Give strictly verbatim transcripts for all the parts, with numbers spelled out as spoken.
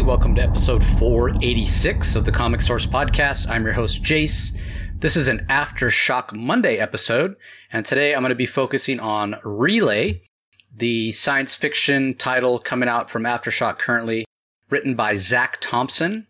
Welcome to episode four eighty-six of the Comic Source Podcast. I'm your host, Jace. This is an Aftershock Monday episode, and today I'm going to be focusing on Relay, the science fiction title coming out from Aftershock currently, written by Zach Thompson.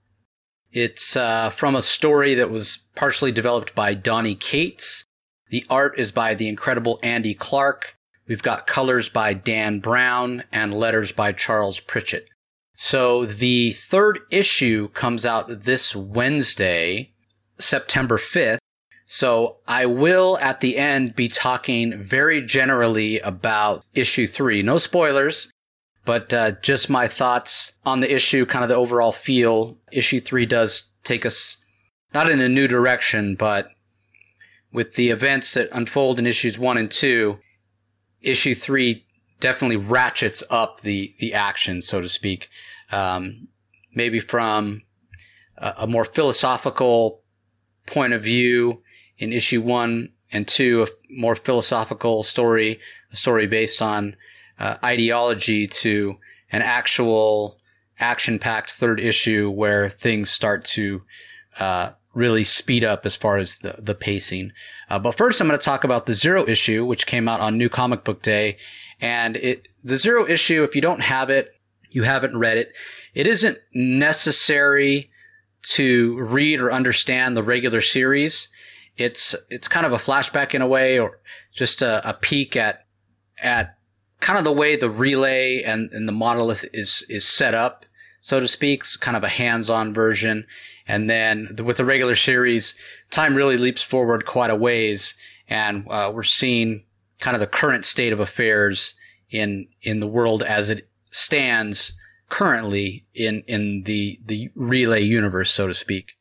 It's uh, from a story that was partially developed by Donny Cates. The art is by the incredible Andy Clark. We've got colors by Dan Brown and letters by Charles Pritchett. So the third issue comes out this Wednesday, September fifth. So I will, at the end, be talking very generally about issue three. No spoilers, but uh, just my thoughts on the issue, kind of the overall feel. Issue three does take us not in a new direction, but with the events that unfold in issues one and two, issue three definitely ratchets up the, the action, so to speak. Um, maybe from a, a more philosophical point of view in issue one and two, a more philosophical story, a story based on uh, ideology, to an actual action-packed third issue where things start to uh, really speed up as far as the, the pacing. Uh, but first, I'm going to talk about the Zero issue, which came out on New Comic Book Day. And it, the Zero issue, if you don't have it, you haven't read it, it isn't necessary to read or understand the regular series. It's it's kind of a flashback in a way, or just a, a peek at at kind of the way the Relay and, and the monolith is is set up, so to speak. It's kind of a hands-on version. And then the, with the regular series, time really leaps forward quite a ways, and uh, we're seeing kind of the current state of affairs in in the world as it stands currently in in the the Relay universe, so to speak.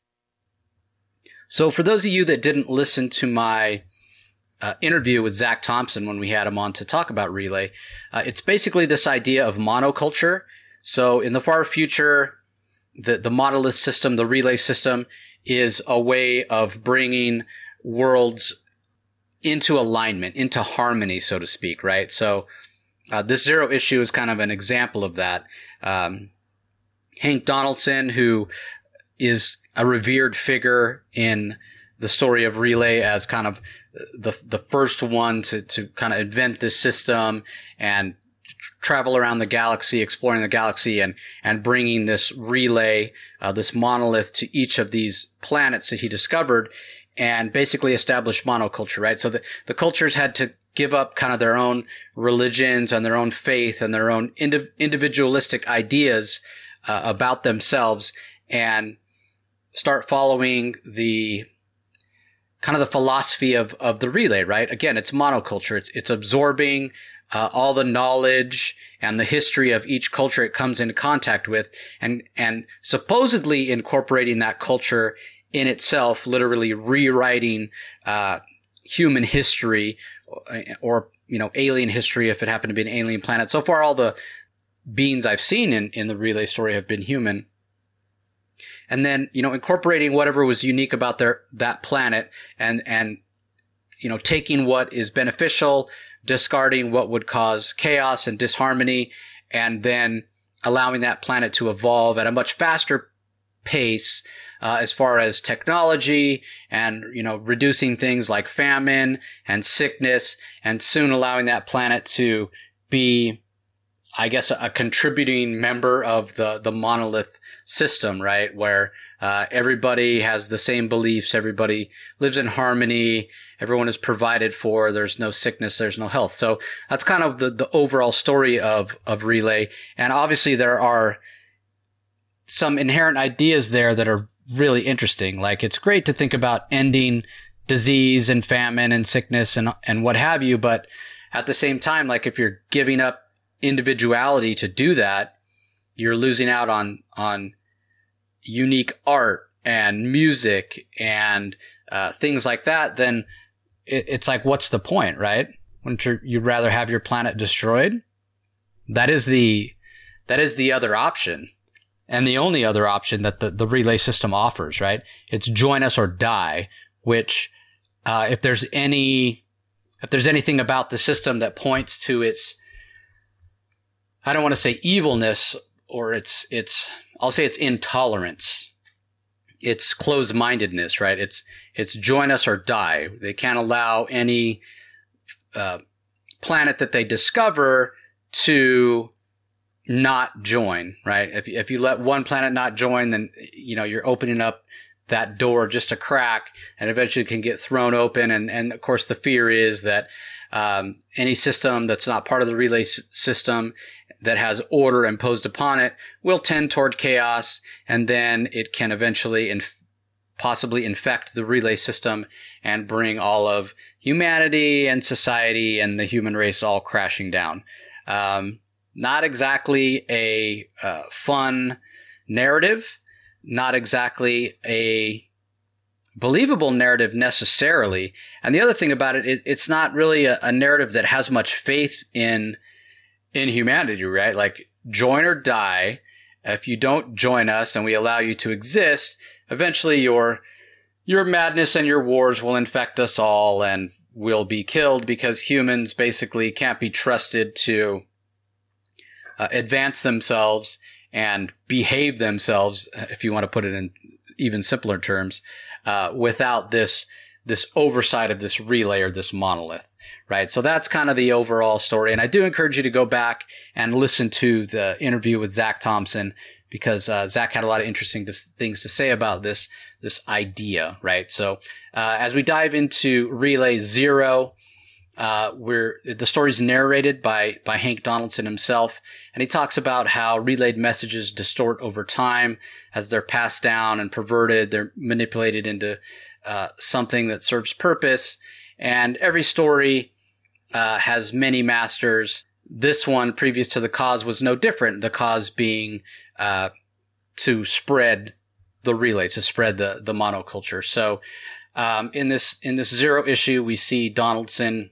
So for those of you that didn't listen to my uh, interview with Zach Thompson when we had him on to talk about Relay, uh, it's basically this idea of monoculture. So in the far future, the the monolith system, the Relay system, is a way of bringing worlds into alignment, into harmony, so to speak, right? So uh, this Zero issue is kind of an example of that. Um, Hank Donaldson, who is a revered figure in the story of Relay as kind of the the first one to, to kind of invent this system and travel around the galaxy, exploring the galaxy, and and bringing this Relay, uh, this monolith, to each of these planets that he discovered, and basically establish monoculture, right? So the, the cultures had to give up kind of their own religions and their own faith and their own indi- individualistic ideas uh, about themselves, and start following the kind of the philosophy of, of the Relay, right? Again, it's monoculture. It's, it's absorbing uh, all the knowledge and the history of each culture it comes into contact with, and, and supposedly incorporating that culture in itself, literally rewriting uh, human history, or, you know, alien history if it happened to be an alien planet. So far, all the beings I've seen in, in the Relay story have been human. And then, you know, incorporating whatever was unique about their that planet, and, and you know, taking what is beneficial, discarding what would cause chaos and disharmony, and then allowing that planet to evolve at a much faster pace Uh, as far as technology, and, you know, reducing things like famine and sickness, and soon allowing that planet to be, I guess, a, a contributing member of the, the monolith system, right? Where uh, everybody has the same beliefs, everybody lives in harmony, everyone is provided for, there's no sickness, there's no health. So that's kind of the, the overall story of, of Relay. And obviously there are some inherent ideas there that are really interesting. Like, it's great to think about ending disease and famine and sickness and and what have you, but at the same time, like, if you're giving up individuality to do that, you're losing out on on unique art and music and uh, things like that. Then it, it's like, what's the point, right? Wouldn't you you'd rather have your planet destroyed? That is the that is the other option. And the only other option that the, the Relay system offers, right? It's join us or die, which, uh, if there's any, if there's anything about the system that points to its, I don't want to say evilness or it's it's I'll say it's intolerance. It's closed-mindedness, right? It's it's join us or die. They can't allow any uh, planet that they discover to not join, right? If if you let one planet not join, then you know you're opening up that door just a crack, and eventually can get thrown open. And and of course, the fear is that um, any system that's not part of the relay s- system that has order imposed upon it will tend toward chaos, and then it can eventually inf- possibly infect the relay system and bring all of humanity and society and the human race all crashing down. Um, not exactly a uh, fun narrative, not exactly a believable narrative necessarily. And the other thing about it, it it's not really a, a narrative that has much faith in in humanity, right? Like, join or die. If you don't join us and we allow you to exist, eventually your your madness and your wars will infect us all and we'll be killed, because humans basically can't be trusted to uh, advance themselves and behave themselves, if you want to put it in even simpler terms, uh, without this this oversight of this relay or this monolith, right? So that's kind of the overall story. And I do encourage you to go back and listen to the interview with Zach Thompson, because uh, Zach had a lot of interesting dis- things to say about this this idea, right? So uh, as we dive into Relay Zero, uh, we're the story's narrated by by Hank Donaldson himself, and he talks about how relayed messages distort over time as they're passed down and perverted. They're manipulated into uh, something that serves purpose, and every story uh, has many masters. This one, previous to the cause, was no different. The cause being uh, to spread the relay, to spread the the monoculture. So um, in this in this Zero issue, we see Donaldson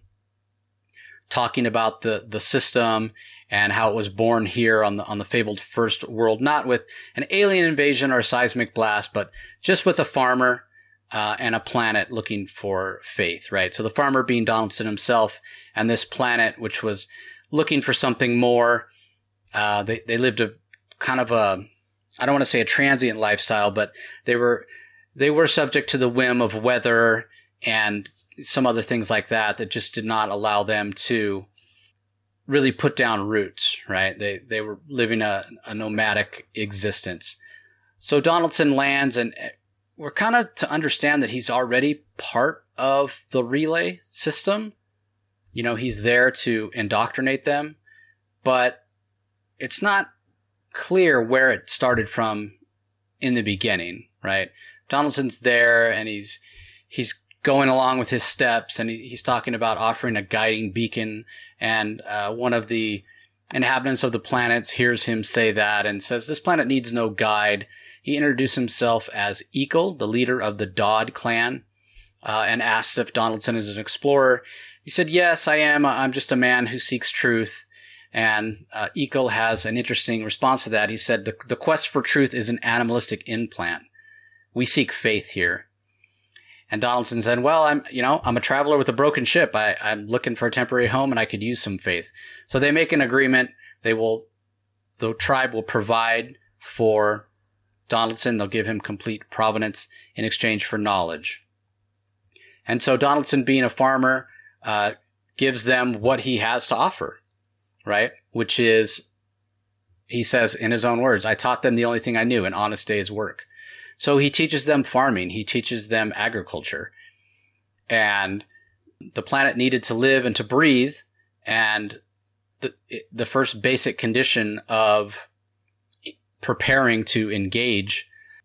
talking about the the system and how it was born here on the on the fabled first world, not with an alien invasion or a seismic blast, but just with a farmer uh, and a planet looking for faith, right? So the farmer being Donaldson himself, and this planet, which was looking for something more. Uh, they they lived a kind of a, I don't want to say a transient lifestyle, but they were they were subject to the whim of weather and some other things like that that just did not allow them to really put down roots, right? They they were living a, a nomadic existence. So Donaldson lands, and we're kind of to understand that he's already part of the relay system. You know, he's there to indoctrinate them, but it's not clear where it started from in the beginning, right? Donaldson's there, and he's he's going along with his steps, and he, he's talking about offering a guiding beacon, and uh, one of the inhabitants of the planets hears him say that and says, this planet needs no guide. He introduced himself as Ekel, the leader of the Dodd clan, uh, and asks if Donaldson is an explorer. He said, yes, I am. I'm just a man who seeks truth. And uh, Ekel has an interesting response to that. He said, the, the quest for truth is an animalistic implant. We seek faith here. And Donaldson said, well, I'm, you know, I'm a traveler with a broken ship. I, I'm looking for a temporary home, and I could use some faith. So they make an agreement. They will, the tribe will provide for Donaldson. They'll give him complete provenance in exchange for knowledge. And so Donaldson, being a farmer, uh, gives them what he has to offer, right? Which is, he says in his own words, I taught them the only thing I knew, an honest day's work. So he teaches them farming. He teaches them agriculture. And the planet needed to live and to breathe. And the the first basic condition of preparing to engage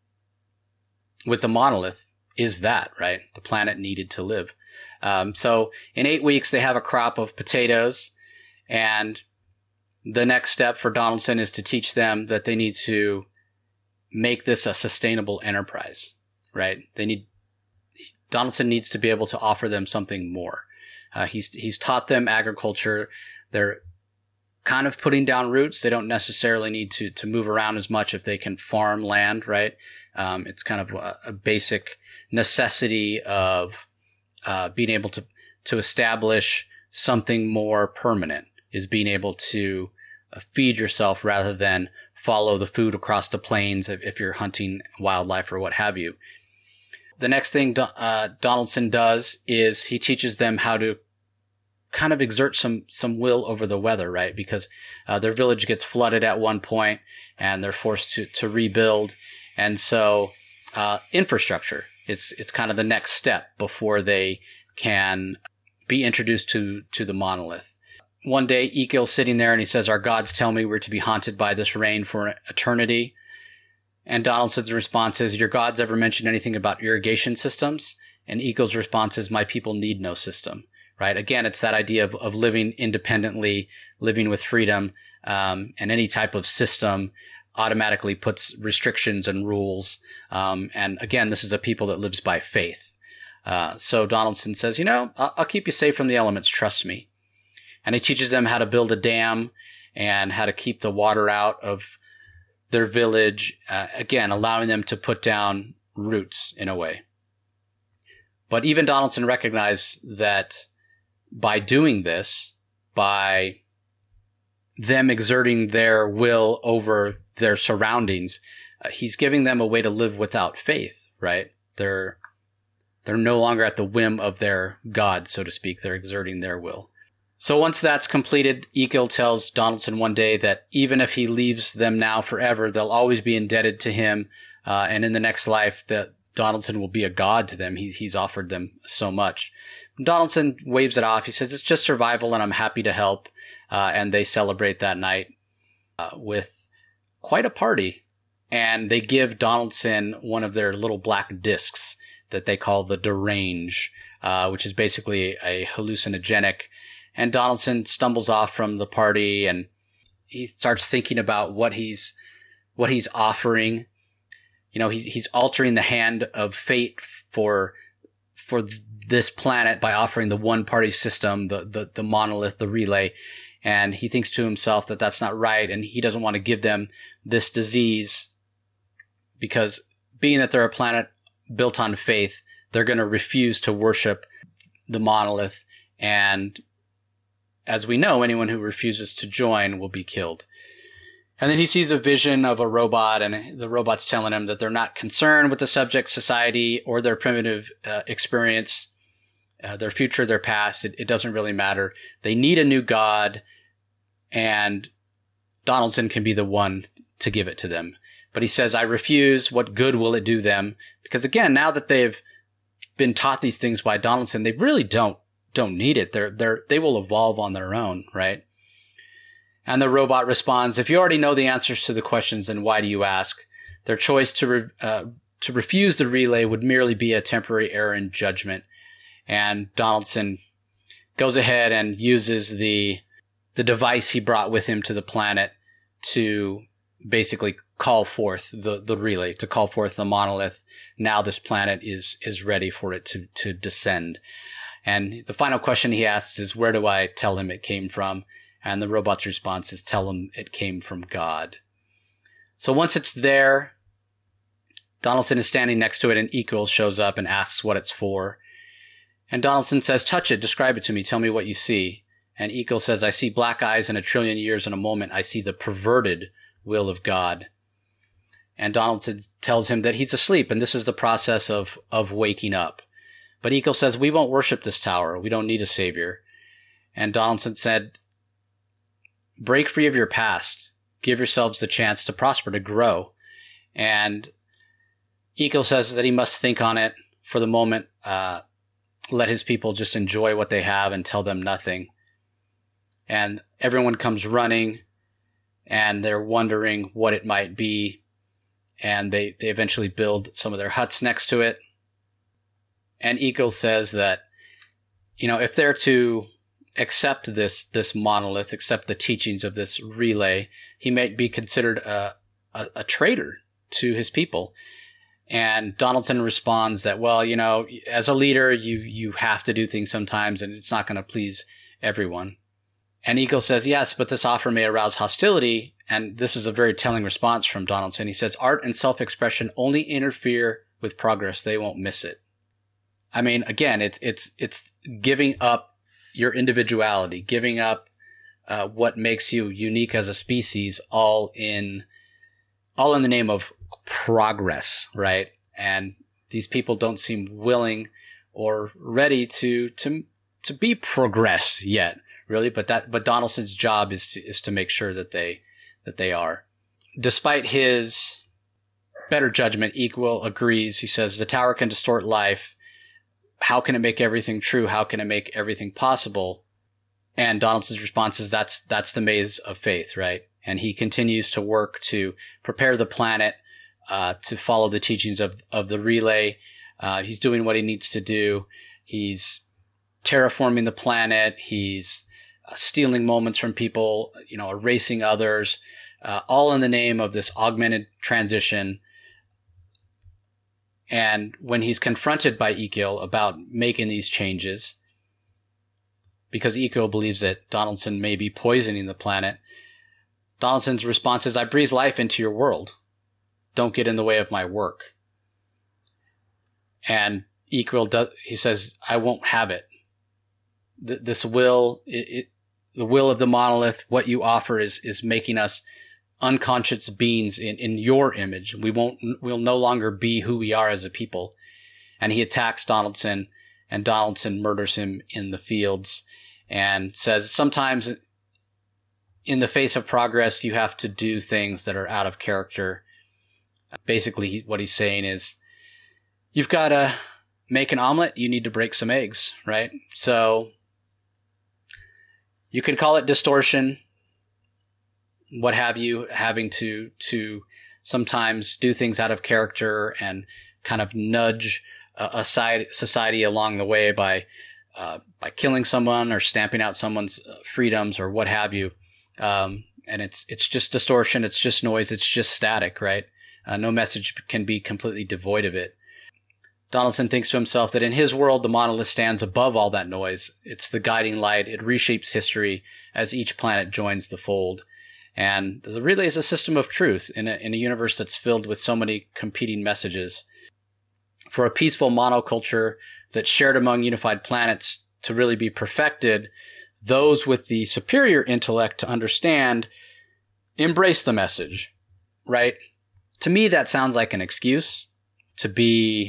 with the monolith is that, right? The planet needed to live. Um, so in eight weeks, they have a crop of potatoes. And the next step for Donaldson is to teach them that they need to make this a sustainable enterprise, right? They need, Donaldson needs to be able to offer them something more. Uh, he's, he's taught them agriculture. They're kind of putting down roots. They don't necessarily need to, to move around as much if they can farm land, right? Um, it's kind of a, a basic necessity of, uh, being able to, to establish something more permanent, is being able to uh, feed yourself rather than follow the food across the plains if, if you're hunting wildlife or what have you. The next thing uh, Donaldson does is he teaches them how to kind of exert some some will over the weather, right? Because uh, their village gets flooded at one point and they're forced to, to rebuild. And so uh, infrastructure is it's kind of the next step before they can be introduced to, to the monolith. One day, Eekil's sitting there and he says, "Our gods tell me we're to be haunted by this rain for eternity." And Donaldson's response is, "Your gods ever mention anything about irrigation systems?" And Eekil's response is, "My people need no system." Right? Again, it's that idea of, of living independently, living with freedom, um, and any type of system automatically puts restrictions and rules. Um, and again, this is a people that lives by faith. Uh, so Donaldson says, you know, I'll, I'll keep you safe from the elements, trust me. And he teaches them how to build a dam and how to keep the water out of their village, uh, again, allowing them to put down roots in a way. But even Donaldson recognized that by doing this, by them exerting their will over their surroundings, uh, he's giving them a way to live without faith, right? They're they're no longer at the whim of their god, so to speak. They're exerting their will. So once that's completed, Eekil tells Donaldson one day that even if he leaves them now forever, they'll always be indebted to him. Uh, and in the next life, that Donaldson will be a god to them. He's, he's offered them so much. Donaldson waves it off. He says, it's just survival and I'm happy to help. Uh, and they celebrate that night uh, with quite a party. And they give Donaldson one of their little black discs that they call the Derange, uh, which is basically a hallucinogenic. And Donaldson stumbles off from the party and he starts thinking about what he's what he's offering. You know, he's he's altering the hand of fate for for this planet by offering the one party system, the the the monolith, the relay. And he thinks to himself that that's not right, and he doesn't want to give them this disease because being that they're a planet built on faith, they're going to refuse to worship the monolith. And as we know, anyone who refuses to join will be killed. And then he sees a vision of a robot, and the robot's telling him that they're not concerned with the subject society or their primitive uh, experience, uh, their future, their past. It, it doesn't really matter. They need a new god, and Donaldson can be the one to give it to them. But he says, I refuse. What good will it do them? Because again, now that they've been taught these things by Donaldson, they really don't don't need it. They're, they're, they will evolve on their own, right? And the robot responds, if you already know the answers to the questions, then why do you ask? Their choice to re, uh, to refuse the relay would merely be a temporary error in judgment. And Donaldson goes ahead and uses the the device he brought with him to the planet to basically call forth the, the relay, to call forth the monolith. Now this planet is is ready for it to, to descend. And the final question he asks is, where do I tell him it came from? And the robot's response is, tell him it came from God. So once it's there, Donaldson is standing next to it, and Eekil shows up and asks what it's for. And Donaldson says, touch it, describe it to me, tell me what you see. And Eekil says, I see black eyes in a trillion years in a moment. I see the perverted will of God. And Donaldson tells him that he's asleep, and this is the process of, of waking up. But Eekil says, we won't worship this tower. We don't need a savior. And Donaldson said, break free of your past. Give yourselves the chance to prosper, to grow. And Eekil says that he must think on it for the moment, uh, let his people just enjoy what they have and tell them nothing. And everyone comes running, and they're wondering what it might be. And they, they eventually build some of their huts next to it. And Eekil says that, you know, if they're to accept this this monolith, accept the teachings of this relay, he may be considered a, a, a traitor to his people. And Donaldson responds that, well, you know, as a leader, you you have to do things sometimes, and it's not going to please everyone. And Eekil says, yes, but this offer may arouse hostility. And this is a very telling response from Donaldson. He says, art and self-expression only interfere with progress. They won't miss it. I mean, again, it's it's it's giving up your individuality, giving up uh, what makes you unique as a species, all in all in the name of progress, right? And these people don't seem willing or ready to to to be progressed yet, really. But that but Donaldson's job is to is to make sure that they that they are. Despite his better judgment, Equal agrees. He says the tower can distort life. How can it make everything true? How can it make everything possible? And Donaldson's response is that's that's the maze of faith, right? And he continues to work to prepare the planet uh, to follow the teachings of, of the relay. Uh, he's doing what he needs to do. He's terraforming the planet. He's uh, stealing moments from people, you know, erasing others, uh, all in the name of this augmented transition. And when he's confronted by Equal about making these changes, because Equal believes that Donaldson may be poisoning the planet, Donaldson's response is, I breathe life into your world. Don't get in the way of my work. And Equal does, he says, I won't have it. Th- this will, it, it, the will of the monolith, what you offer is, is making us unconscious beings in, in your image. We won't, we'll no longer be who we are as a people. And he attacks Donaldson, and Donaldson murders him in the fields and says, sometimes in the face of progress, you have to do things that are out of character. Basically, what he's saying is, you've got to make an omelet, you need to break some eggs, right? So you can call it distortion, what have you, having to to sometimes do things out of character and kind of nudge a, a side, society along the way by uh, by killing someone or stamping out someone's freedoms or what have you. Um, and it's it's just distortion, it's just noise, it's just static, right? Uh, no message can be completely devoid of it. Donaldson thinks to himself that in his world, the monolith stands above all that noise. It's the guiding light. It reshapes history as each planet joins the fold. And the relay is a system of truth in a, in a universe that's filled with so many competing messages. For a peaceful monoculture that's shared among unified planets to really be perfected, those with the superior intellect to understand embrace the message, right? To me, that sounds like an excuse to be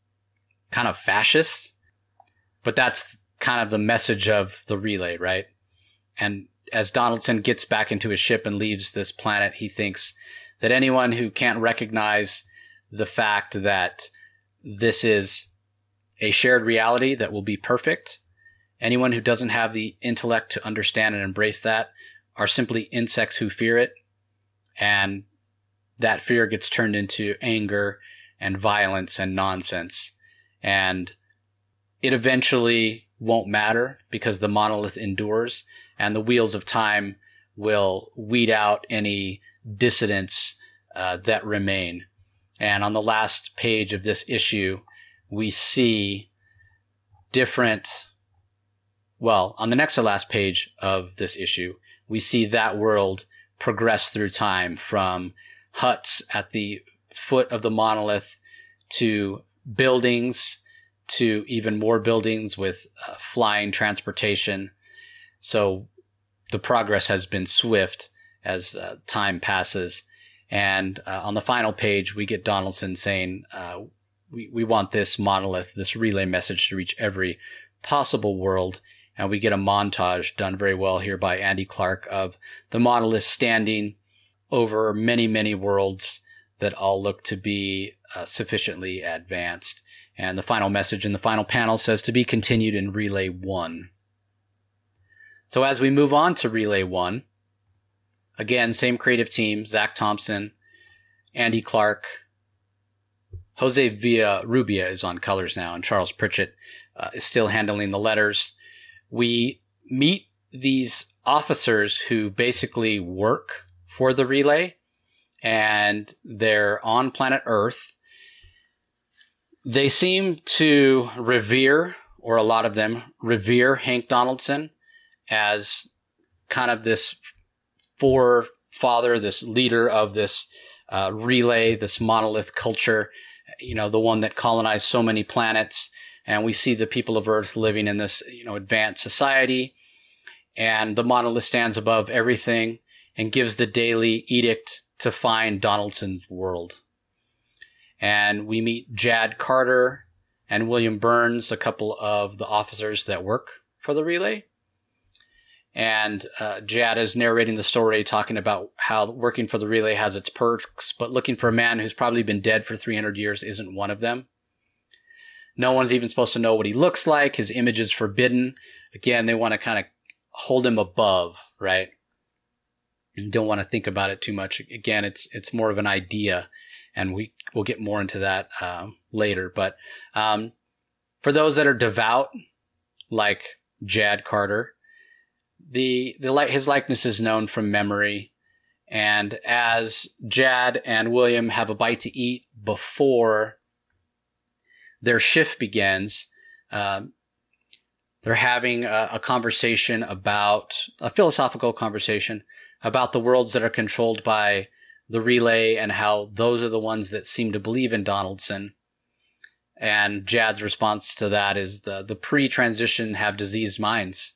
kind of fascist, but that's kind of the message of the relay, right? And as Donaldson gets back into his ship and leaves this planet, he thinks that anyone who can't recognize the fact that this is a shared reality that will be perfect, anyone who doesn't have the intellect to understand and embrace that, are simply insects who fear it. And that fear gets turned into anger and violence and nonsense. And it eventually won't matter because the monolith endures and the wheels of time will weed out any dissidents uh, that remain. And on the last page of this issue, we see different, well, on the next to last page of this issue, we see that world progress through time from huts at the foot of the monolith to buildings, to even more buildings with uh, flying transportation. So the progress has been swift as uh, time passes. And uh, on the final page, we get Donaldson saying, uh, we, we want this monolith, this relay message to reach every possible world. And we get a montage done very well here by Andy Clark of the monolith standing over many, many worlds that all look to be uh, sufficiently advanced. And the final message in the final panel says to be continued in Relay one. So as we move on to Relay one, again, same creative team, Zach Thompson, Andy Clark, Jose Villarrubia is on colors now, and Charles Pritchett uh, is still handling the letters. We meet these officers who basically work for the relay, and they're on planet Earth. They seem to revere, or a lot of them revere, Hank Donaldson as kind of this forefather, this leader of this uh, relay, this monolith culture, you know, the one that colonized so many planets. And we see the people of Earth living in this, you know, advanced society. And the monolith stands above everything and gives the daily edict to find Donaldson's world. And we meet Jad Carter and William Burns, a couple of the officers that work for the relay. And uh, Jad is narrating the story, talking about how working for the relay has its perks, but looking for a man who's probably been dead for three hundred years isn't one of them. No one's even supposed to know what he looks like. His image is forbidden. Again, they want to kind of hold him above, right? And don't want to think about it too much. Again, it's it's more of an idea, and we we'll get more into that uh, later. But um, for those that are devout, like Jad Carter, the the his likeness is known from memory. And as Jad and William have a bite to eat before their shift begins, uh, they're having a, a conversation about a philosophical conversation about the worlds that are controlled by the relay and how those are the ones that seem to believe in Donaldson. And Jad's response to that is the, the pre-transition have diseased minds.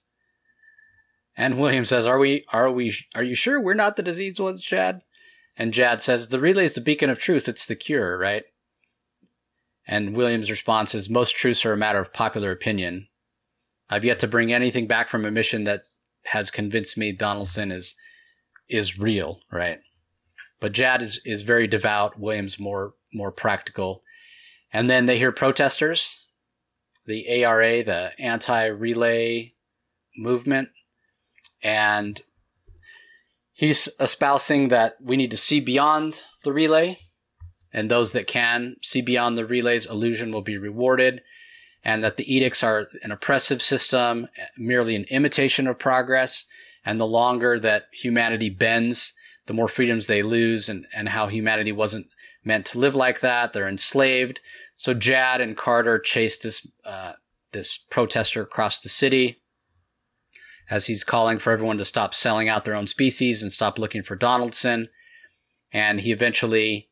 And William says, are we, are we, are you sure we're not the diseased ones, Jad? And Jad says, the relay is the beacon of truth. It's the cure, right? And William's response is, most truths are a matter of popular opinion. I've yet to bring anything back from a mission that has convinced me Donaldson is, is real, right? But Jad is, is very devout. William's more, more practical. And then they hear protesters, the A R A, the anti-relay movement. And he's espousing that we need to see beyond the relay, and those that can see beyond the relay's illusion will be rewarded, and that the edicts are an oppressive system, merely an imitation of progress, and the longer that humanity bends, the more freedoms they lose, and, and how humanity wasn't meant to live like that. They're enslaved. So Jad and Carter chase this uh, this protester across the city as he's calling for everyone to stop selling out their own species and stop looking for Donaldson. And he eventually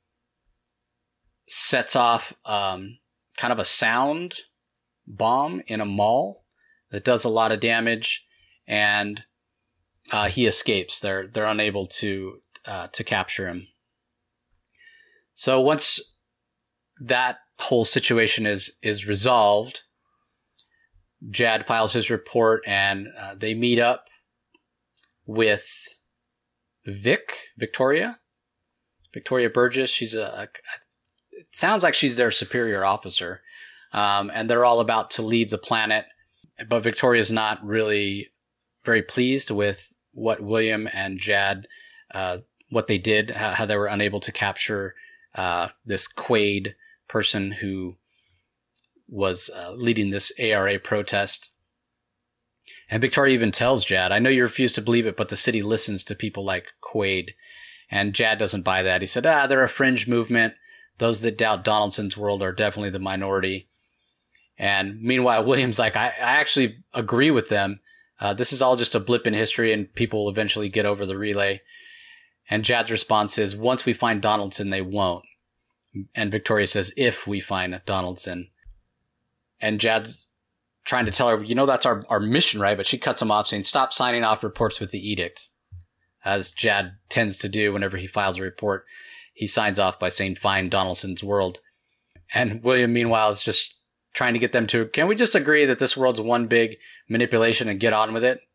sets off um, kind of a sound bomb in a mall that does a lot of damage, and uh, he escapes. They're they're unable to uh, to capture him. So once that whole situation is is resolved, Jad files his report, and uh, they meet up with Vic, Victoria, Victoria Burgess. She's a, a it sounds like she's their superior officer, um, and they're all about to leave the planet. But Victoria's not really very pleased with what William and Jad, uh, what they did, how, how they were unable to capture uh, this Quaid person who was uh, leading this A R A protest. And Victoria even tells Jad, I know you refuse to believe it, but the city listens to people like Quaid. And Jad doesn't buy that. He said, ah, they're a fringe movement. Those that doubt Donaldson's world are definitely the minority. And meanwhile, William's like, I, I actually agree with them. Uh, this is all just a blip in history, and people will eventually get over the relay. And Jad's response is, once we find Donaldson, they won't. And Victoria says, if we find Donaldson. And Jad's trying to tell her, you know, that's our, our mission, right? But she cuts him off, saying, stop signing off reports with the edict. As Jad tends to do whenever he files a report, he signs off by saying, find Donaldson's world. And William, meanwhile, is just trying to get them to, can we just agree that this world's one big manipulation and get on with it?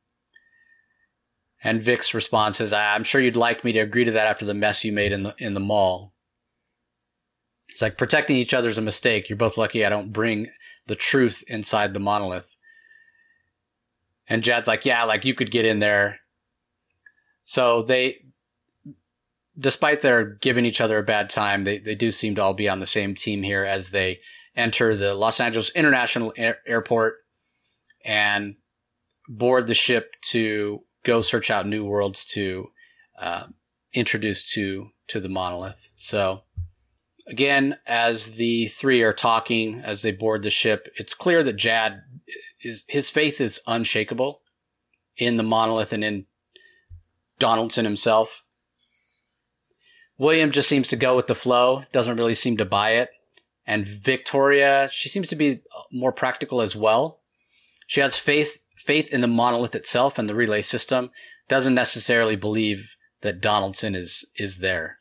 And Vic's response is, I'm sure you'd like me to agree to that after the mess you made in the in the mall. It's like, protecting each other's a mistake. You're both lucky I don't bring the truth inside the monolith. And Jad's like, yeah, like you could get in there. So they, despite their giving each other a bad time, they, they do seem to all be on the same team here as they enter the Los Angeles International Air- Airport and board the ship to go search out new worlds to uh, introduce to, to the monolith. So again, as the three are talking, as they board the ship, it's clear that Jad, is his faith is unshakable in the monolith and in Donaldson himself. William just seems to go with the flow, doesn't really seem to buy it. And Victoria, she seems to be more practical as well. She has faith faith in the monolith itself and the relay system, doesn't necessarily believe that Donaldson is is there.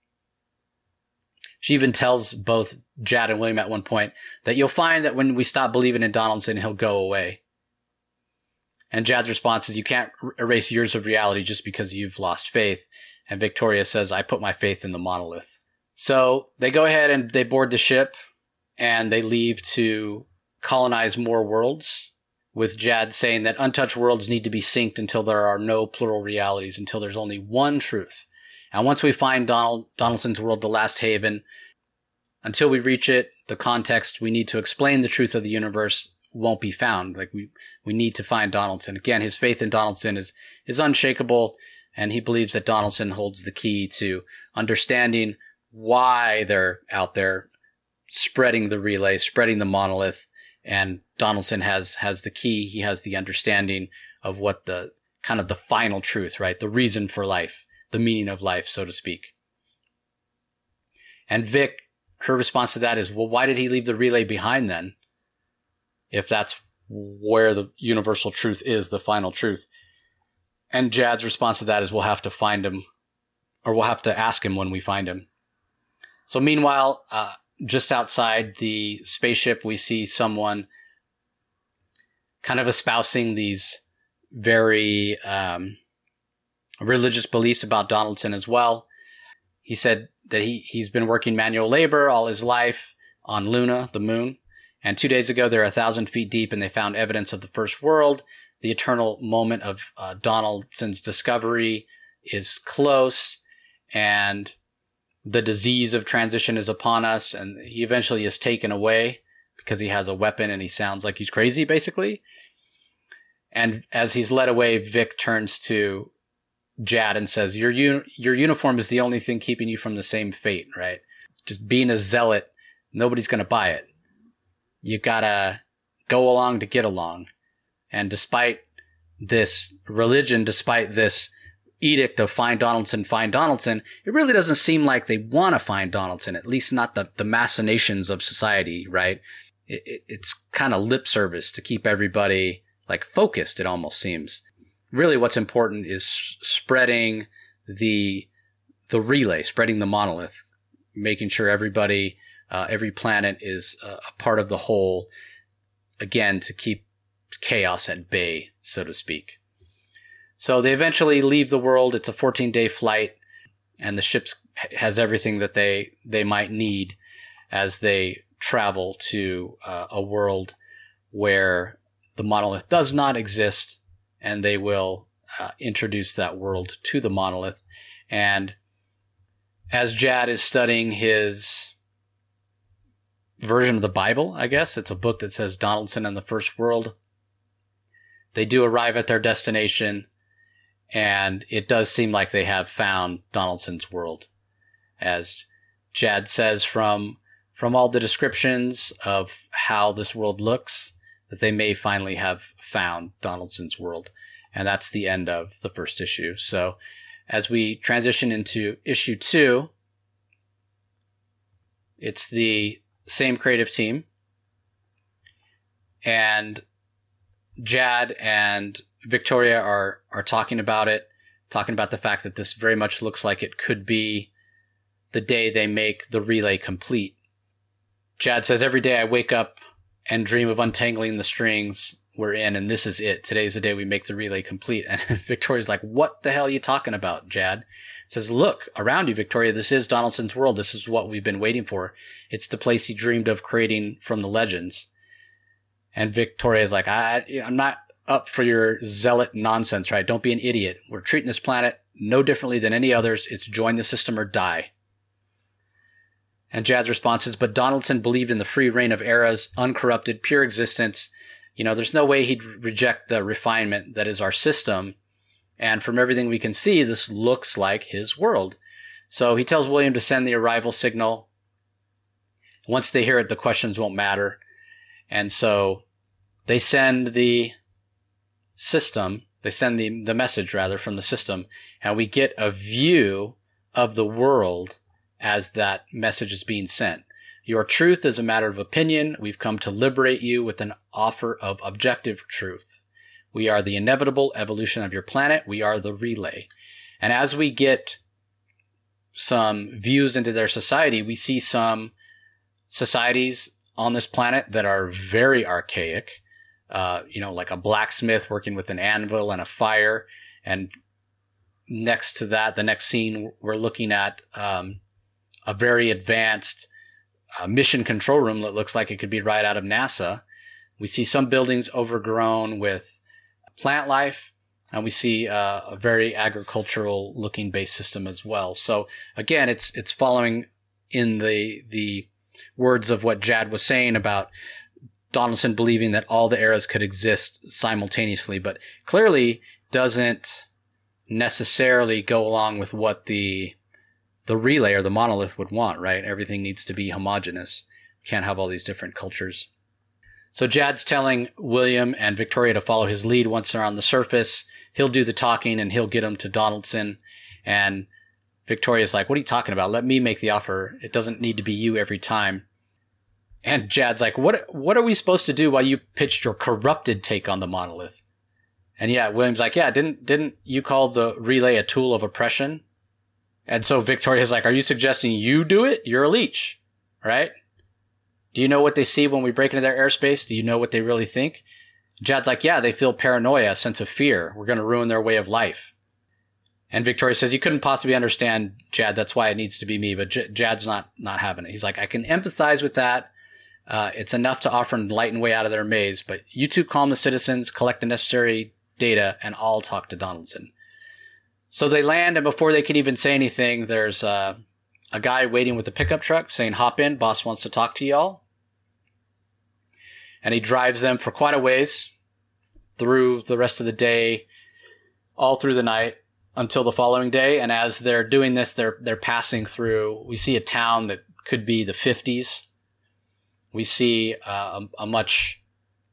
She even tells both Jad and William at one point that you'll find that when we stop believing in Donaldson, he'll go away. And Jad's response is, you can't erase years of reality just because you've lost faith. And Victoria says, I put my faith in the monolith. So they go ahead and they board the ship and they leave to colonize more worlds, with Jad saying that untouched worlds need to be synced until there are no plural realities, until there's only one truth. And once we find Donald Donaldson's world, the last haven, until we reach it, the context we need to explain the truth of the universe won't be found. Like we, we need to find Donaldson. Again, his faith in Donaldson is, is unshakable, and he believes that Donaldson holds the key to understanding why they're out there spreading the relay, spreading the monolith. And Donaldson has, has the key. He has the understanding of what the kind of the final truth, right? The reason for life, the meaning of life, so to speak. And Vic, her response to that is, well, why did he leave the relay behind then? If that's where the universal truth is, the final truth. And Jad's response to that is, we'll have to find him, or we'll have to ask him when we find him. So meanwhile, uh, just outside the spaceship, we see someone kind of espousing these very um, religious beliefs about Donaldson as well. He said that he, he's been working manual labor all his life on Luna, the moon. And two days ago, they're a thousand feet deep and they found evidence of the first world. The eternal moment of uh, Donaldson's discovery is close, and the disease of transition is upon us, and he eventually is taken away because he has a weapon and he sounds like he's crazy, basically. And as he's led away, Vic turns to Jad and says, your un- your uniform is the only thing keeping you from the same fate, right? Just being a zealot, nobody's going to buy it. You gotta go along to get along. And despite this religion, despite this edict of find Donaldson, find Donaldson, it really doesn't seem like they want to find Donaldson, at least not the, the machinations of society, right? It, it, it's kind of lip service to keep everybody like focused, it almost seems. Really what's important is spreading the the relay, spreading the monolith, making sure everybody, uh, every planet is uh, a part of the whole, again, to keep chaos at bay, so to speak. So they eventually leave the world. It's a fourteen-day flight, and the ship has everything that they, they might need as they travel to uh, a world where the monolith does not exist, and they will uh, introduce that world to the monolith. And as Jad is studying his version of the Bible, I guess, it's a book that says Donaldson and the First World, they do arrive at their destination, and it does seem like they have found Donaldson's world. As Jad says, from from all the descriptions of how this world looks, that they may finally have found Donaldson's world. And that's the end of the first issue. So as we transition into issue two, it's the same creative team. And Jad and Victoria are, are talking about it, talking about the fact that this very much looks like it could be the day they make the relay complete. Jad says, every day I wake up and dream of untangling the strings we're in, and this is it. Today's the day we make the relay complete. And Victoria's like, what the hell are you talking about, Jad? Says, look, around you, Victoria, this is Donaldson's world. This is what we've been waiting for. It's the place he dreamed of creating from the legends. And Victoria's like, I, I'm not up for your zealot nonsense, right? Don't be an idiot. We're treating this planet no differently than any others. It's join the system or die. And Jad's response is, but Donaldson believed in the free reign of eras, uncorrupted, pure existence. You know, there's no way he'd reject the refinement that is our system. And from everything we can see, this looks like his world. So he tells William to send the arrival signal. Once they hear it, the questions won't matter. And so they send the system, they send the, the message rather from the system, and we get a view of the world as that message is being sent. Your truth is a matter of opinion. We've come to liberate you with an offer of objective truth. We are the inevitable evolution of your planet. We are the relay. And as we get some views into their society, we see some societies on this planet that are very archaic, uh, you know, like a blacksmith working with an anvil and a fire. And next to that, the next scene, we're looking at um, a very advanced uh, mission control room that looks like it could be right out of NASA. We see some buildings overgrown with plant life, and we see uh, a very agricultural looking base system as well. So again, it's it's following in the the words of what Jad was saying about Donaldson believing that all the eras could exist simultaneously, but clearly doesn't necessarily go along with what the the relay or the monolith would want, right? Everything needs to be homogenous. You can't have all these different cultures. So Jad's telling William and Victoria to follow his lead once they're on the surface. He'll do the talking and he'll get them to Donaldson. And Victoria's like, what are you talking about? Let me make the offer. It doesn't need to be you every time. And Jad's like, what, what are we supposed to do while you pitched your corrupted take on the monolith? And yeah, William's like, yeah, didn't, didn't you call the relay a tool of oppression? And so Victoria's like, are you suggesting you do it? You're a leech, right? Do you know what they see when we break into their airspace? Do you know what they really think? Jad's like, yeah, they feel paranoia, a sense of fear. We're going to ruin their way of life. And Victoria says, you couldn't possibly understand, Jad. That's why it needs to be me. But J- Jad's not, not having it. He's like, I can empathize with that. Uh, it's enough to offer an enlightened way out of their maze. But you two calm the citizens, collect the necessary data, and I'll talk to Donaldson. So they land, and before they can even say anything, there's uh, a guy waiting with a pickup truck saying, hop in, boss wants to talk to y'all. And he drives them for quite a ways through the rest of the day, all through the night until the following day. And as they're doing this, they're they're passing through. We see a town that could be the fifties. We see uh, a, a much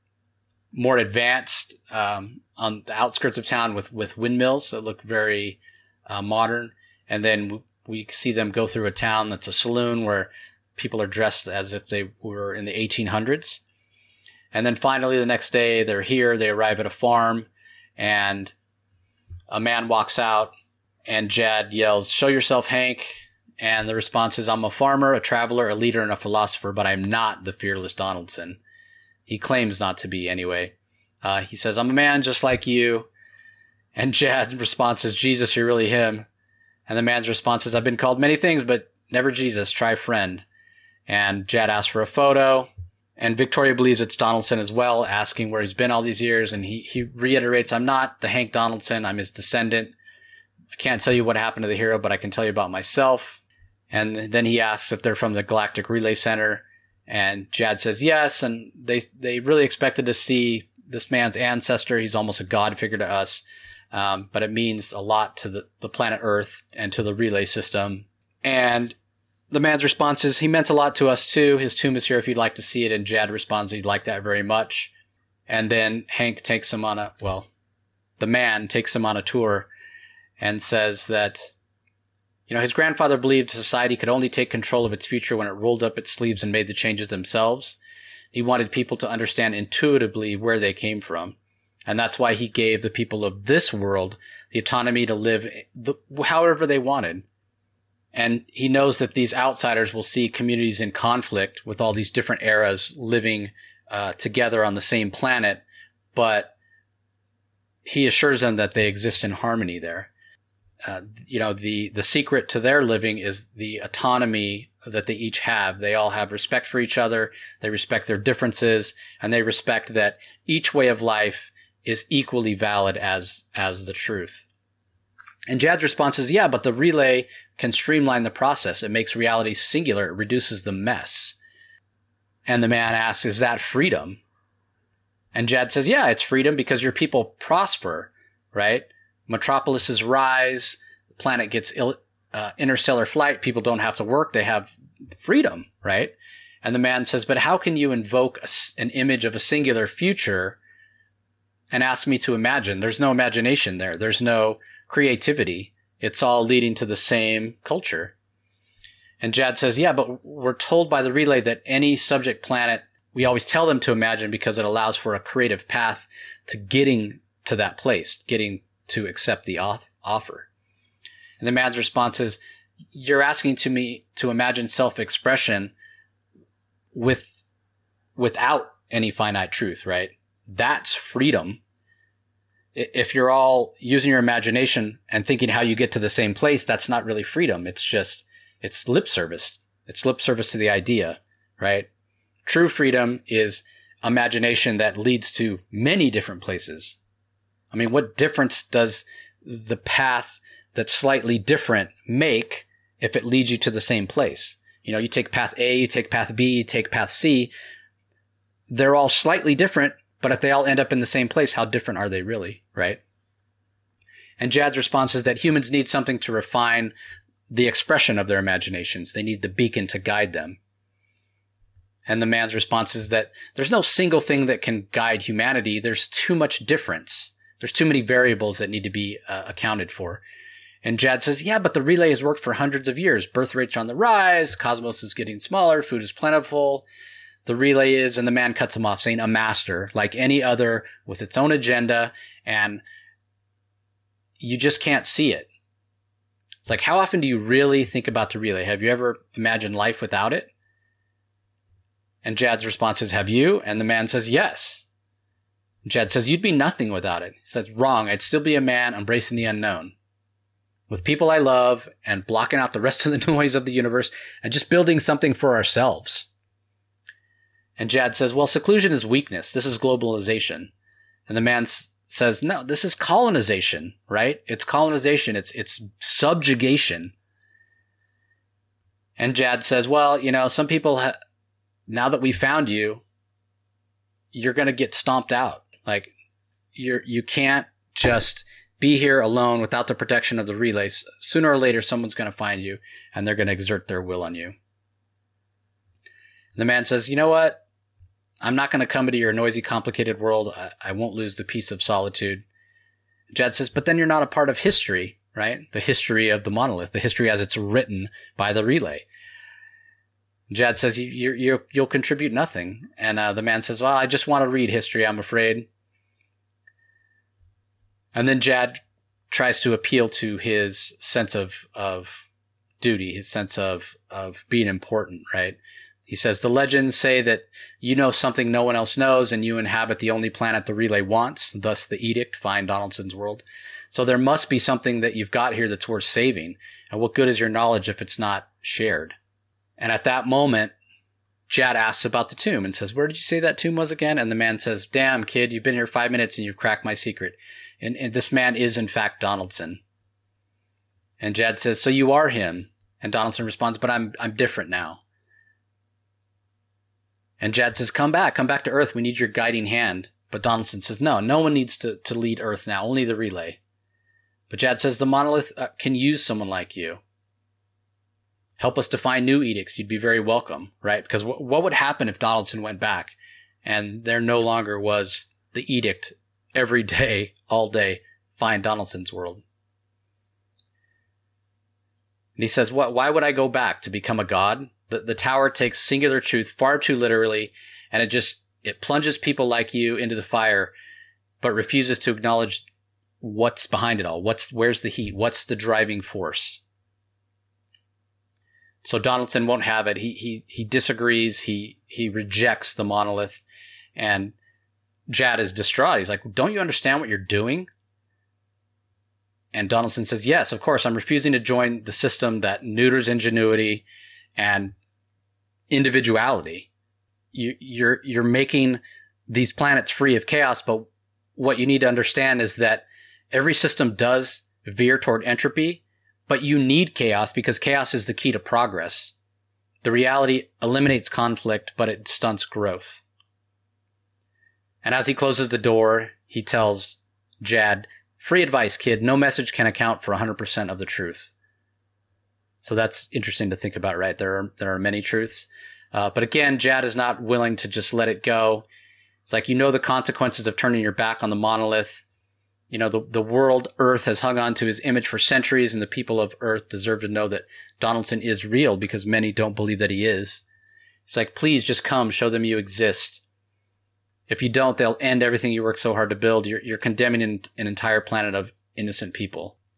more advanced um, on the outskirts of town with, with windmills that look very uh, modern. And then we see them go through a town that's a saloon where people are dressed as if they were in the eighteen hundreds. And then finally, the next day, they're here. They arrive at a farm, and a man walks out, and Jad yells, show yourself, Hank. And the response is, I'm a farmer, a traveler, a leader, and a philosopher, but I'm not the fearless Donaldson. He claims not to be anyway. Uh, he says, I'm a man just like you. And Jad's response is, Jesus, you're really him. And the man's response is, I've been called many things, but never Jesus. Try friend. And Jad asks for a photo. And Victoria believes it's Donaldson as well, asking where he's been all these years. And he, he reiterates, I'm not the Hank Donaldson. I'm his descendant. I can't tell you what happened to the hero, but I can tell you about myself. And then he asks if they're from the Galactic Relay Center. And Jad says yes. And they they really expected to see this man's ancestor. He's almost a god figure to us. Um, but it means a lot to the, the planet Earth and to the relay system. And the man's response is, he meant a lot to us too. His tomb is here if you'd like to see it. And Jad responds, he'd like that very much. And then Hank takes him on a, well, the man takes him on a tour and says that, you know, his grandfather believed society could only take control of its future when it rolled up its sleeves and made the changes themselves. He wanted people to understand intuitively where they came from. And that's why he gave the people of this world the autonomy to live the, however they wanted. And he knows that these outsiders will see communities in conflict with all these different eras living uh, together on the same planet, but he assures them that they exist in harmony there. Uh, you know, the, the secret to their living is the autonomy that they each have. They all have respect for each other. They respect their differences, and they respect that each way of life is equally valid as, as the truth. And Jad's response is, yeah, but the relay can streamline the process. It makes reality singular. It reduces the mess. And the man asks, is that freedom? And Jad says, yeah, it's freedom because your people prosper, right? Metropolises rise, the planet gets ill, uh, interstellar flight, people don't have to work, they have freedom, right? And the man says, but how can you invoke a, an image of a singular future and ask me to imagine? There's no imagination there. There's no creativity. It's all leading to the same culture. And Jad says, yeah, but we're told by the relay that any subject planet, we always tell them to imagine because it allows for a creative path to getting to that place, getting to accept the offer. And the man's response is, you're asking to me to imagine self-expression with without any finite truth, right? That's freedom. If you're all using your imagination and thinking how you get to the same place, that's not really freedom. It's just, it's lip service. It's lip service to the idea, right? True freedom is imagination that leads to many different places. I mean, what difference does the path that's slightly different make if it leads you to the same place? You know, you take path A, you take path B, you take path C. They're all slightly different, but if they all end up in the same place, how different are they really, right? And Jad's response is that humans need something to refine the expression of their imaginations. They need the beacon to guide them. And the man's response is that there's no single thing that can guide humanity. There's too much difference. There's too many variables that need to be uh, accounted for. And Jad says, yeah, but the relay has worked for hundreds of years. Birth rates are on the rise. Cosmos is getting smaller. Food is plentiful. The relay is, and the man cuts him off, saying a master, like any other, with its own agenda, and you just can't see it. It's like, how often do you really think about the relay? Have you ever imagined life without it? And Jad's response is, have you? And the man says, yes. And Jad says, you'd be nothing without it. He says, wrong. I'd still be a man embracing the unknown, with people I love and blocking out the rest of the noise of the universe and just building something for ourselves. And Jad says, well, seclusion is weakness. This is globalization. And the man s- says, no, this is colonization, right? It's colonization. It's, it's subjugation. And Jad says, well, you know, some people, ha- now that we found you, you're going to get stomped out. Like, you're, you can't just be here alone without the protection of the relays. Sooner or later, someone's going to find you and they're going to exert their will on you. And the man says, you know what? I'm not going to come into your noisy, complicated world. I, I won't lose the peace of solitude. Jad says, but then you're not a part of history, right? The history of the monolith, the history as it's written by the relay. Jad says, you, you, you, you'll contribute nothing. And uh, the man says, well, I just want to read history, I'm afraid. And then Jad tries to appeal to his sense of, of duty, his sense of, of being important, right? He says, the legends say that you know something no one else knows and you inhabit the only planet the relay wants, thus the edict, find Donaldson's world. So there must be something that you've got here that's worth saving. And what good is your knowledge if it's not shared? And at that moment, Jad asks about the tomb and says, where did you say that tomb was again? And the man says, damn, kid, you've been here five minutes and you've cracked my secret. And, and this man is, in fact, Donaldson. And Jad says, so you are him. And Donaldson responds, but I'm I'm different now. And Jad says, come back, come back to Earth. We need your guiding hand. But Donaldson says, no, no one needs to, to lead Earth now, only the relay. But Jad says, the monolith uh, can use someone like you. Help us define new edicts. You'd be very welcome, right? Because w- what would happen if Donaldson went back and there no longer was the edict every day, all day, find Donaldson's world? And he says, what, why would I go back to become a god? The, the tower takes singular truth far too literally, and it just, it plunges people like you into the fire, but refuses to acknowledge what's behind it all. What's, where's the heat? What's the driving force? So Donaldson won't have it. He, he, he disagrees. He, he rejects the monolith, and Jad is distraught. He's like, don't you understand what you're doing? And Donaldson says, yes, of course, I'm refusing to join the system that neuters ingenuity and individuality. You, you're you're making these planets free of chaos, but what you need to understand is that every system does veer toward entropy, but you need chaos because chaos is the key to progress. The reality eliminates conflict, but it stunts growth. And as he closes the door, he tells Jad, free advice, kid. No message can account for one hundred percent of the truth. So that's interesting to think about, right? There are, there are many truths. Uh, but again, Jad is not willing to just let it go. It's like, you know, the consequences of turning your back on the monolith. You know, the, the world, Earth, has hung on to his image for centuries, and the people of Earth deserve to know that Donaldson is real because many don't believe that he is. It's like, please just come, show them you exist. If you don't, they'll end everything you worked so hard to build. You're, you're condemning an, an entire planet of innocent people.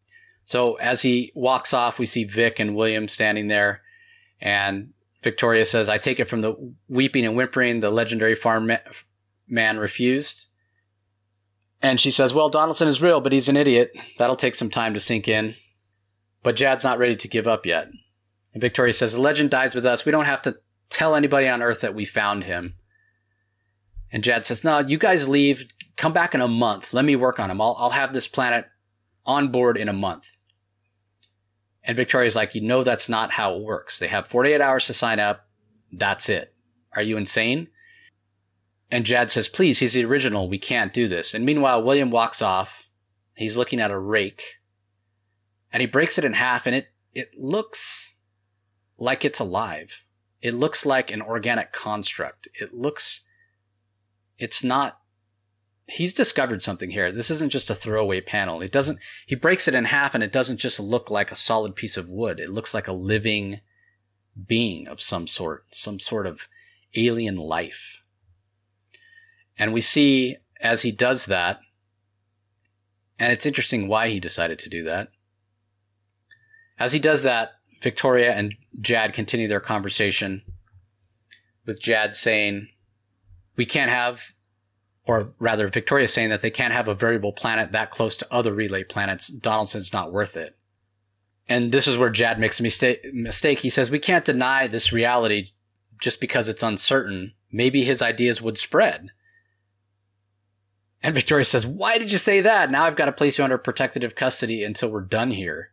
So as he walks off, we see Vic and William standing there, and Victoria says, I take it from the weeping and whimpering, the legendary farm ma- man refused. And she says, well, Donaldson is real, but he's an idiot. That'll take some time to sink in. But Jad's not ready to give up yet. And Victoria says, the legend dies with us. We don't have to tell anybody on Earth that we found him. And Jad says, no, you guys leave. Come back in a month. Let me work on him. I'll, I'll have this planet on board in a month. And Victoria's like, you know that's not how it works. They have forty-eight hours to sign up. That's it. Are you insane? And Jad says, please, he's the original. We can't do this. And meanwhile, William walks off. He's looking at a rake. And he breaks it in half, and it, it looks like it's alive. It looks like an organic construct. It looks... It's not... He's discovered something here. This isn't just a throwaway panel. It doesn't... He breaks it in half, and it doesn't just look like a solid piece of wood. It looks like a living being of some sort. Some sort of alien life. And we see, as he does that... And it's interesting why he decided to do that. As he does that, Victoria and Jad continue their conversation, with Jad saying, we can't have, or rather Victoria saying that they can't have a variable planet that close to other relay planets. Donaldson's not worth it. And this is where Jad makes a mistake. mistake. He says, we can't deny this reality just because it's uncertain. Maybe his ideas would spread. And Victoria says, why did you say that? Now I've got to place you under protective custody until we're done here.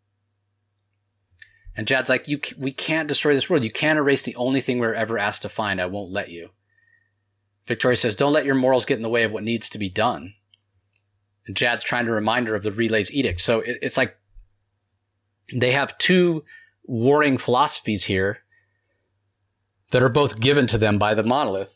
And Jad's like, you, we can't destroy this world. You can't erase the only thing we were ever asked to find. I won't let you. Victoria says, don't let your morals get in the way of what needs to be done. And Jad's trying to remind her of the relay's edict. So it, it's like they have two warring philosophies here that are both given to them by the monolith,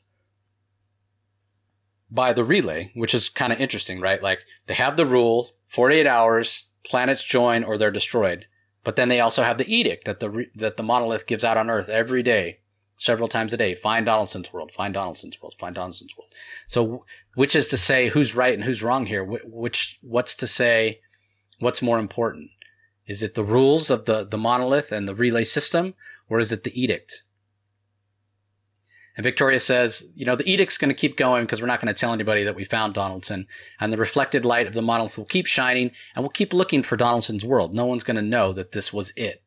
by the relay, which is kind of interesting, right? Like they have the rule, forty-eight hours, planets join or they're destroyed. But then they also have the edict that the re- that the monolith gives out on Earth every day, several times a day. Find Donaldson's world, find Donaldson's world, find Donaldson's world. So which is to say who's right and who's wrong here? Wh- which what's to say what's more important? Is it the rules of the, the monolith and the relay system, or is it the edict? And Victoria says, you know, the edict's going to keep going because we're not going to tell anybody that we found Donaldson. And the reflected light of the monolith will keep shining, and we'll keep looking for Donaldson's world. No one's going to know that this was it.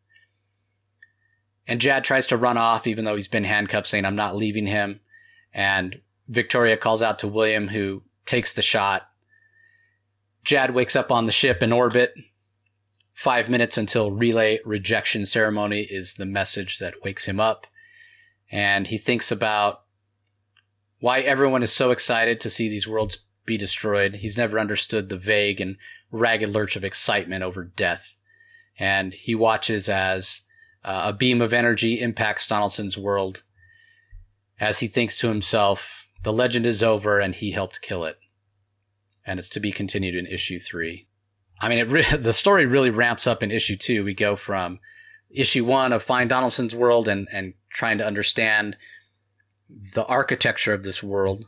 And Jad tries to run off, even though he's been handcuffed, saying, I'm not leaving him. And Victoria calls out to William, who takes the shot. Jad wakes up on the ship in orbit. Five minutes until relay rejection ceremony is the message that wakes him up. And he thinks about why everyone is so excited to see these worlds be destroyed. He's never understood the vague and ragged lurch of excitement over death. And he watches as uh, a beam of energy impacts Donaldson's world, as he thinks to himself, the legend is over and he helped kill it. And it's to be continued in issue three. I mean, it re- the story really ramps up in issue two. We go from issue one of Find Donaldson's World and, and trying to understand the architecture of this world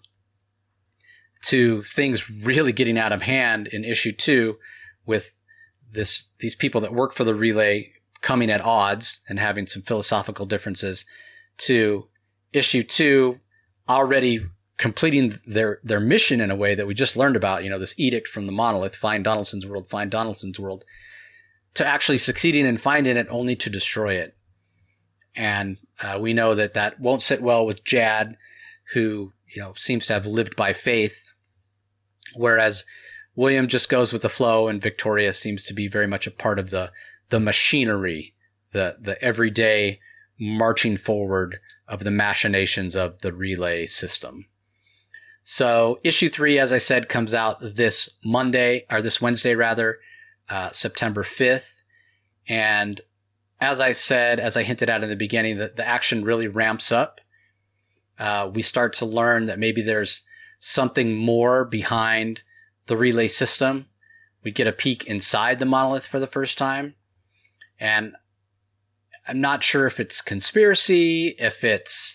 to things really getting out of hand in issue two with this these people that work for the relay coming at odds and having some philosophical differences to issue two already completing their, their mission in a way that we just learned about, you know, this edict from the monolith, find Donaldson's world, find Donaldson's world, to actually succeeding in finding it only to destroy it. And uh, we know that that won't sit well with Jad, who, you know, seems to have lived by faith, whereas William just goes with the flow, and Victoria seems to be very much a part of the the machinery, the the everyday marching forward of the machinations of the relay system. So issue three, as I said, comes out this Monday, or this Wednesday rather, uh, September fifth. And as I said, as I hinted at in the beginning, the, the action really ramps up. Uh, we start to learn that maybe there's something more behind the relay system. We get a peek inside the monolith for the first time. And I'm not sure if it's conspiracy, if it's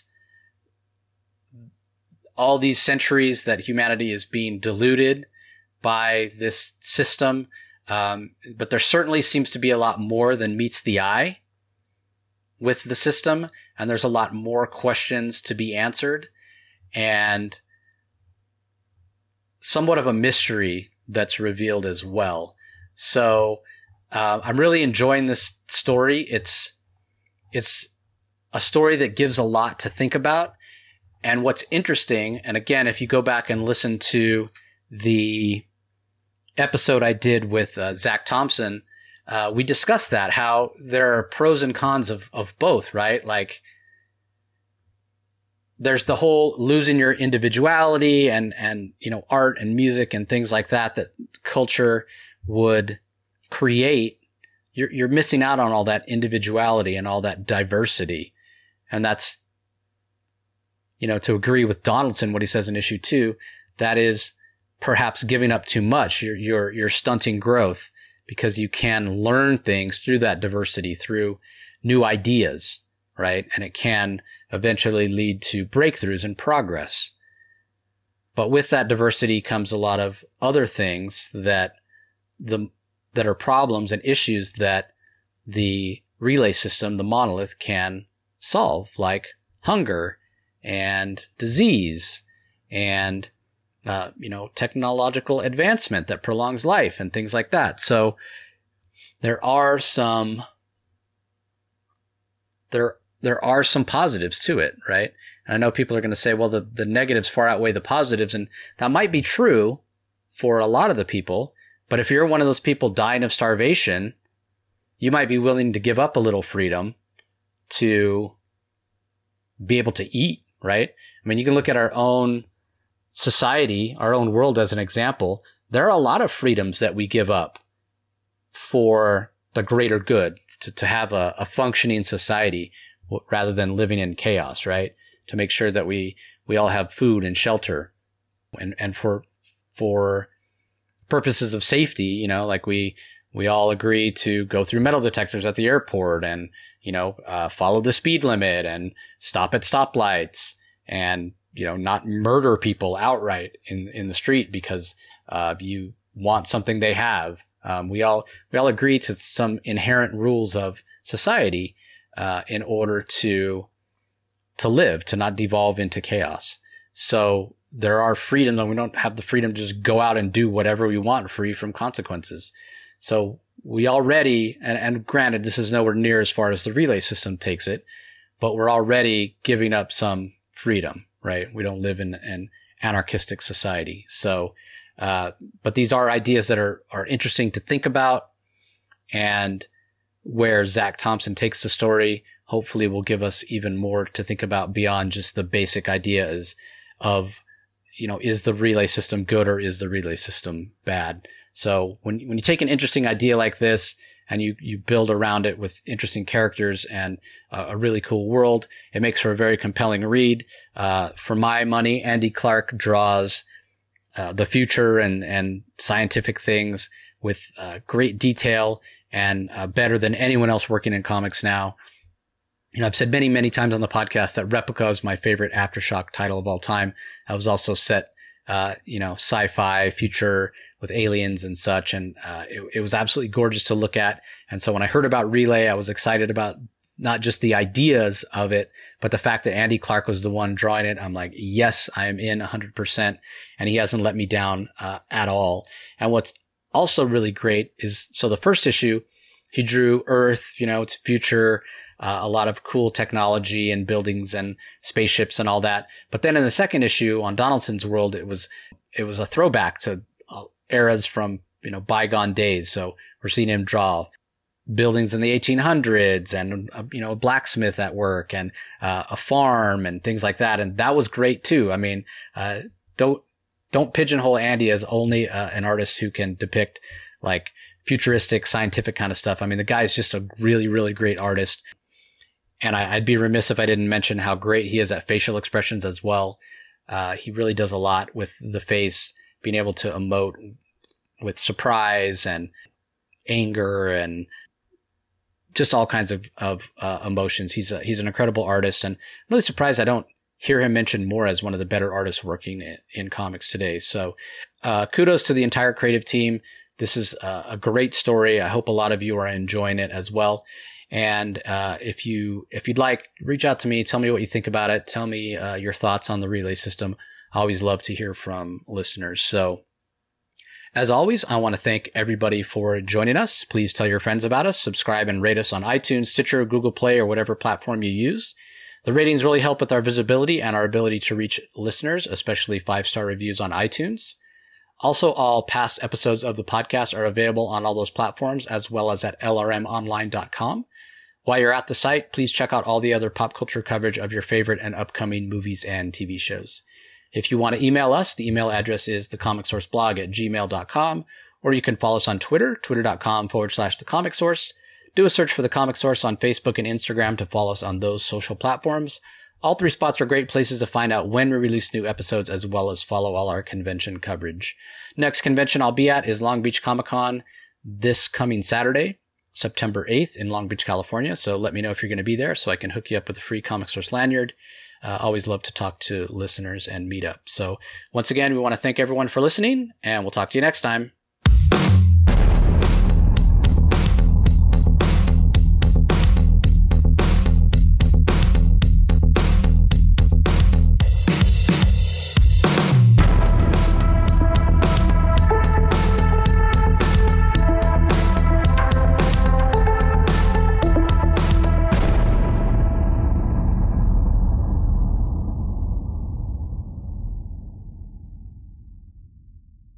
all these centuries that humanity is being deluded by this system. Um, but there certainly seems to be a lot more than meets the eye with the system, and there's a lot more questions to be answered, and somewhat of a mystery that's revealed as well. So uh, I'm really enjoying this story. It's it's a story that gives a lot to think about. And what's interesting, and again, if you go back and listen to the episode I did with uh, Zach Thompson, uh, we discussed that, how there are pros and cons of, of both, right? Like, there's the whole losing your individuality and, and, you know, art and music and things like that, that culture would create. You're, you're missing out on all that individuality and all that diversity. And that's, you know, to agree with Donaldson, what he says in issue two, that is perhaps giving up too much. You're, you're, you're stunting growth, because you can learn things through that diversity, through new ideas, right? And it can eventually lead to breakthroughs and progress. But with that diversity comes a lot of other things that the that are problems and issues that the relay system, the monolith, can solve, like hunger and disease and uh, you know, technological advancement that prolongs life and things like that. So there are some there there are some positives to it, right? And I know people are going to say, well, the, the negatives far outweigh the positives, and that might be true for a lot of the people. But if you're one of those people dying of starvation, you might be willing to give up a little freedom to be able to eat, right? I mean, you can look at our own society, our own world as an example. There are a lot of freedoms that we give up for the greater good, to, to have a, a functioning society rather than living in chaos, right? To make sure that we, we all have food and shelter, and, and for, for purposes of safety, you know, like we, we all agree to go through metal detectors at the airport and, you know, uh, follow the speed limit and stop at stoplights and, you know, not murder people outright in, in the street because, uh, you want something they have. Um, we all, we all agree to some inherent rules of society, uh, in order to, to live, to not devolve into chaos. So there are freedom, and we don't have the freedom to just go out and do whatever we want free from consequences. So we already, and, and granted, this is nowhere near as far as the relay system takes it, but we're already giving up some freedom, right? We don't live in an anarchistic society. So, uh, but these are ideas that are, are interesting to think about, and where Zach Thompson takes the story hopefully will give us even more to think about beyond just the basic ideas of, you know, is the relay system good or is the relay system bad? So when when you take an interesting idea like this and you, you build around it with interesting characters and uh, a really cool world, it makes for a very compelling read. Uh, for my money, Andy Clark draws uh, the future and, and scientific things with uh, great detail and uh, better than anyone else working in comics now. You know, I've said many, many times on the podcast that Replica is my favorite Aftershock title of all time. I was also set, uh, you know, sci-fi future with aliens and such. And uh, it, it was absolutely gorgeous to look at. And so when I heard about Relay, I was excited about not just the ideas of it, but the fact that Andy Clark was the one drawing it. I'm like, yes, I am in one hundred percent. And he hasn't let me down uh, at all. And what's also really great is, so the first issue, he drew Earth, you know, its future, uh, a lot of cool technology and buildings and spaceships and all that. But then in the second issue on Donaldson's world, it was, it was a throwback to uh, eras from, you know, bygone days. So we're seeing him draw buildings in the eighteen hundreds and, uh, you know, a blacksmith at work and uh, a farm and things like that. And that was great too. I mean, uh, don't, don't pigeonhole Andy as only uh, an artist who can depict like futuristic scientific kind of stuff. I mean, the guy's just a really, really great artist. And I, I'd be remiss if I didn't mention how great he is at facial expressions as well. Uh, he really does a lot with the face, being able to emote with surprise and anger and just all kinds of, of uh, emotions. He's a, he's an incredible artist, and I'm really surprised I don't hear him mentioned more as one of the better artists working in, in comics today. So uh, kudos to the entire creative team. This is a, a great story. I hope a lot of you are enjoying it as well. And uh, if you if you'd like, reach out to me. Tell me what you think about it. Tell me uh, your thoughts on the relay system. I always love to hear from listeners. So, as always, I want to thank everybody for joining us. Please tell your friends about us. Subscribe and rate us on iTunes, Stitcher, Google Play, or whatever platform you use. The ratings really help with our visibility and our ability to reach listeners, especially five-star reviews on iTunes. Also, all past episodes of the podcast are available on all those platforms, as well as at L R M online dot com. While you're at the site, please check out all the other pop culture coverage of your favorite and upcoming movies and T V shows. If you want to email us, the email address is thecomicsourceblog at gmail dot com, or you can follow us on Twitter, twitter.com forward slash thecomicsource. Do a search for The Comic Source on Facebook and Instagram to follow us on those social platforms. All three spots are great places to find out when we release new episodes, as well as follow all our convention coverage. Next convention I'll be at is Long Beach Comic Con this coming Saturday, September eighth in Long Beach, California. So let me know if you're going to be there so I can hook you up with a free Comic Source lanyard. Uh, always love to talk to listeners and meet up. So once again, we want to thank everyone for listening, and we'll talk to you next time.